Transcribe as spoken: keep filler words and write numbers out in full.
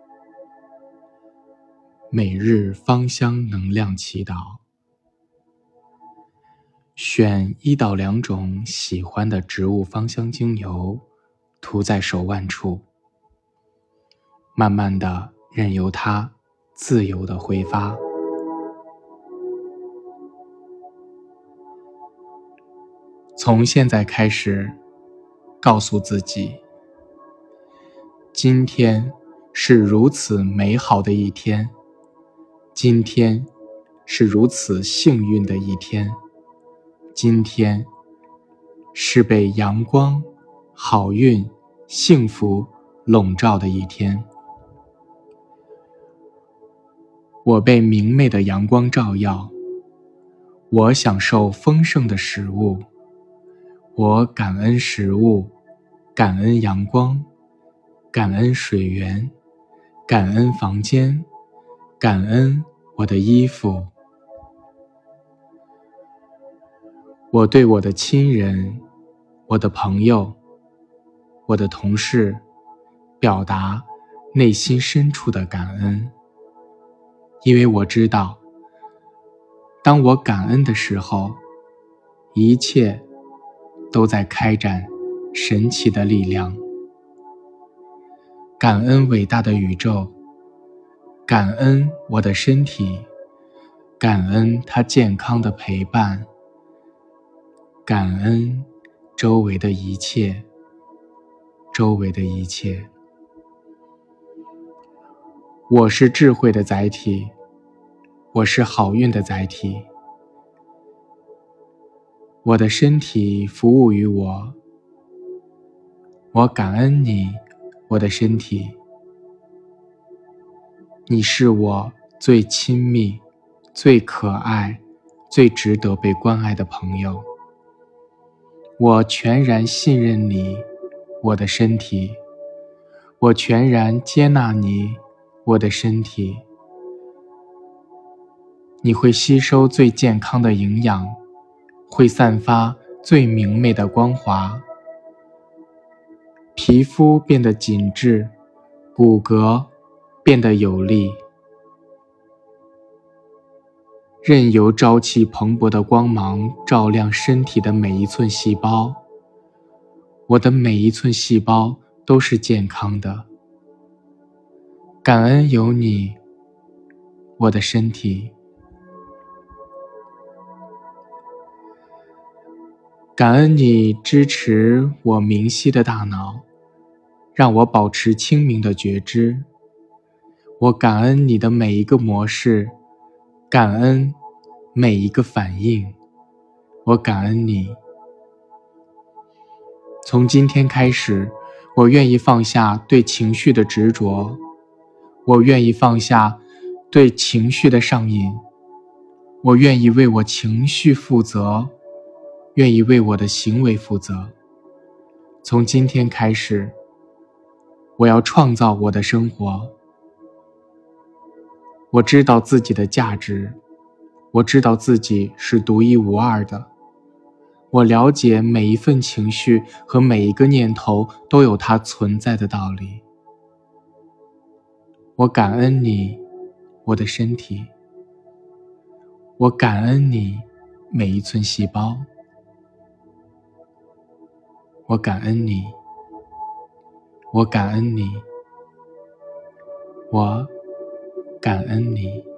每日芳香能量祈祷，选一到两种喜欢的植物芳香精油，涂在手腕处，慢慢的任由它自由的挥发。从现在开始，告诉自己，今天是如此美好的一天，今天是如此幸运的一天，今天是被阳光、好运、幸福笼罩的一天。我被明媚的阳光照耀，我享受丰盛的食物，我感恩食物，感恩阳光，感恩水源，感恩房间，感恩我的衣服。我对我的亲人，我的朋友，我的同事，表达内心深处的感恩，因为我知道，当我感恩的时候，一切都在开展神奇的力量。感恩伟大的宇宙，感恩我的身体，感恩它健康的陪伴，感恩周围的一切，周围的一切。我是智慧的载体，我是好运的载体。我的身体服务于我，我感恩你，我的身体。你是我最亲密、最可爱、最值得被关爱的朋友。我全然信任你，我的身体。我全然接纳你，我的身体。你会吸收最健康的营养，会散发最明媚的光华，皮肤变得紧致，骨骼变得有力，任由朝气蓬勃的光芒照亮身体的每一寸细胞。我的每一寸细胞都是健康的。感恩有你，我的身体。感恩你支持我明晰的大脑，让我保持清明的觉知。我感恩你的每一个模式，感恩每一个反应。我感恩你。从今天开始，我愿意放下对情绪的执着，我愿意放下对情绪的上瘾，我愿意为我情绪负责，愿意为我的行为负责。从今天开始，我要创造我的生活。我知道自己的价值，我知道自己是独一无二的。我了解每一份情绪和每一个念头都有它存在的道理。我感恩你，我的身体。我感恩你每一寸细胞。我感恩你，我感恩你，我感恩你。